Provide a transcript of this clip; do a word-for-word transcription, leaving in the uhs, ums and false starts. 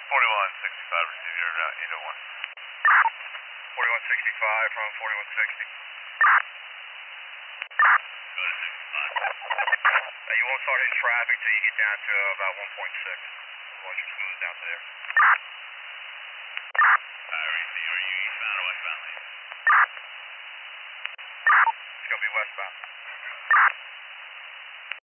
forty-one sixty-five, receive your uh, eight oh one. forty-one sixty-five from forty-one sixty. Go to sixty-five. Uh, you won't start hitting traffic till you get down to about one point six. Watch your smooth down to there. Alright, receive. Are you eastbound or westbound, Lee? It's going to be westbound.